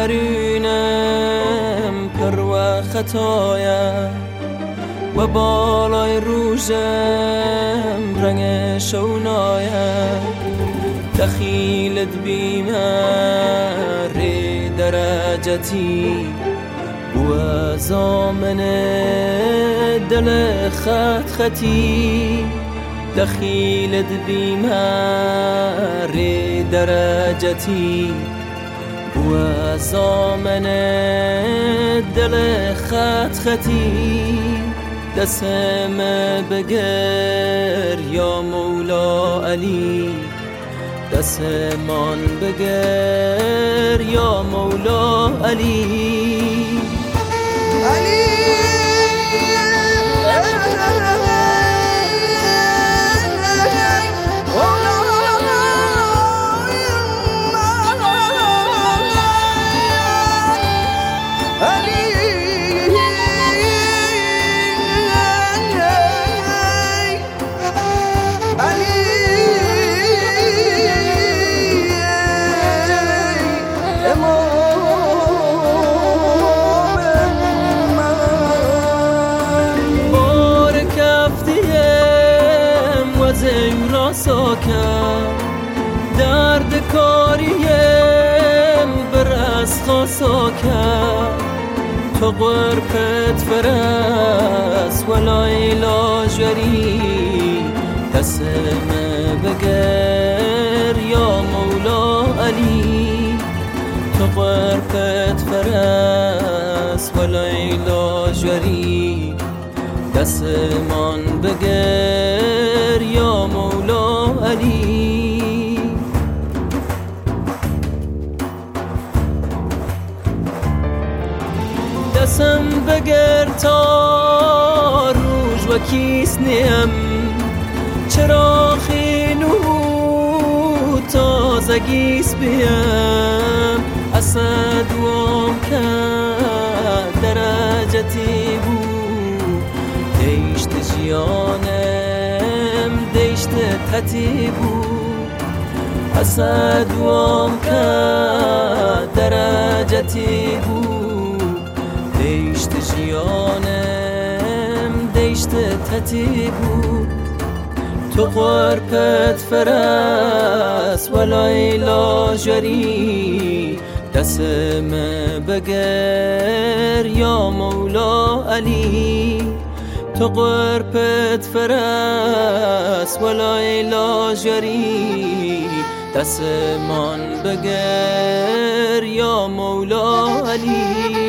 درونم پر و خطایم و بالای روشم رنگ شونایم دخیلت بیمار درجتی و زامن دل خط خطی دخیلت بیمار درجتی و زامن دل خط خطی دسم بگر یا مولا علی دسمان بگر یا مولا علی علی درد کاریم برس خاصا کرد تو قربت فرس ولا علاج وری دسم بگر یا مولا علی تو قربت فرس ولا علاج وری دسمان بگر یا مولا علی دسم بگر تا روز و کیس نیم چرا خینو تازگیس بیم اسد وام کرد درجتی بود دیشت جیانم دیشت تتی بود اسد وام کرد درجتی بود دیشت جیانم دیشت تتی بود تو قربت فرس ولا علاج وری دسم بگر یا مولا علی تو قربت فرس ولا علاج وری دسمان بگر یا مولا علی